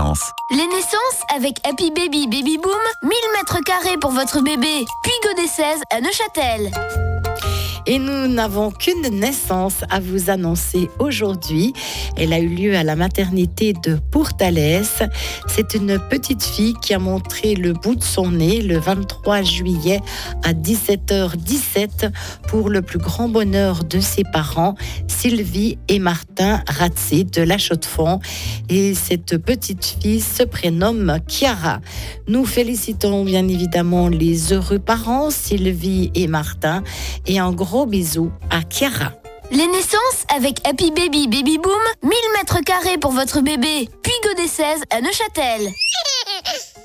naissances. Les naissances avec Happy Baby Baby Boom, 1000 mètres carrés pour votre bébé. Puy des 16 à Neuchâtel. Et nous n'avons qu'une naissance à vous annoncer aujourd'hui. Elle a eu lieu à la maternité de Pourtalès. C'est une petite fille qui a montré le bout de son nez le 23 juillet à 17h17 pour le plus grand bonheur de ses parents, Sylvie et Martin Ratzé de La Chaux-de-Fonds. Et cette petite fille se prénomme Chiara. Nous félicitons bien évidemment les heureux parents, Sylvie et Martin, et un gros bisou à Chiara. Les naissances avec Happy Baby Baby Boom, 1000 mètres carrés pour votre bébé. Puy des 16 à Neuchâtel.